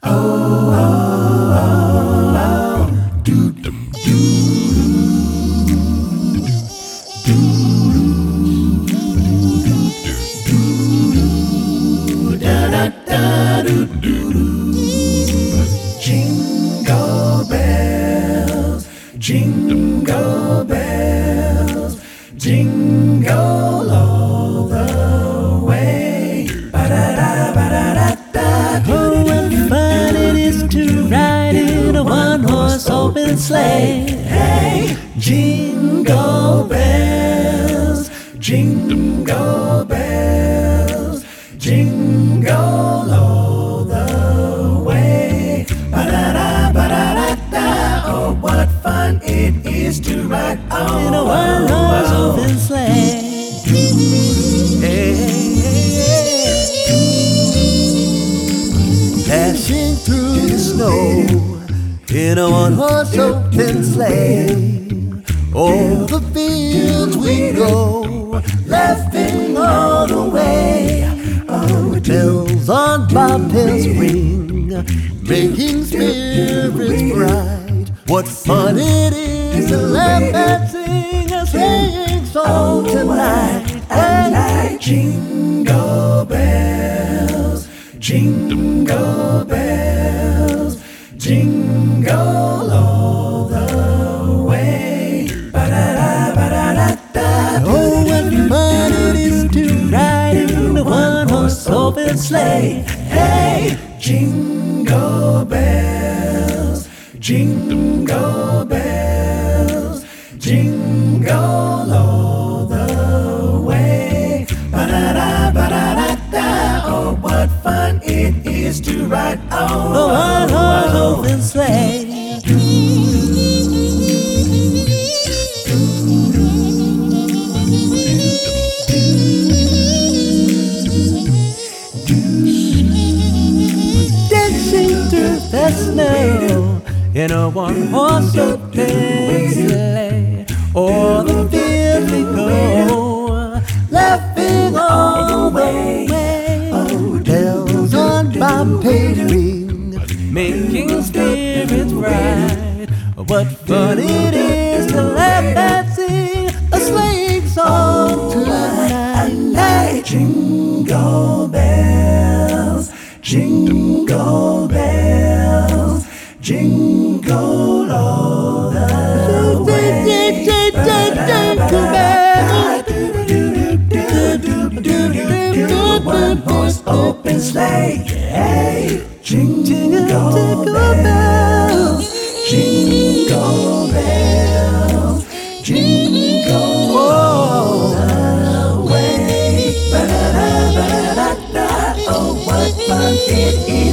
Jingle bells, jingle bells, jingle all the way. Ba-da-da, ba-da-da-da. Oh, what fun it is to ride in a one-horse open sleigh. Hey, jingle bells, jingle bells, jingle all the way. Ba-da-da, ba-da-da-da. Oh, what fun it is to ride on In a one-horse open sleigh. Dashing through the snow in a one-horse open sleigh. Over the fields we go, laughing all the way. Oh, bells on bobtails ring, making spirits bright. What fun it is to laugh and sing a sleighing song tonight. And jingle bells, jingle bells, jingle all the way. Ba-da-da, ba-da-da-da. Oh, what fun it is to ride in a one-horse open sleigh. Hey, jingle bells, jingle bells, jingle all the way. Ba-da-da, ba-da-da-da. Oh, what fun it is to ride on A one-horse open sleigh. Dancing through the snow in a one-horse open sleigh. O'er the field we go, laughing all the way. Bells on bobtails ring, making spirits bright. What fun it is to laugh and sing a sleighing song tonight. Jingle bells, jingle bells, jingle all the way. One horse open sleigh. Hey, jingle bells, jingle bells, jingle all the way. Ba-da-da, ba-da-da-da. Oh, what fun it is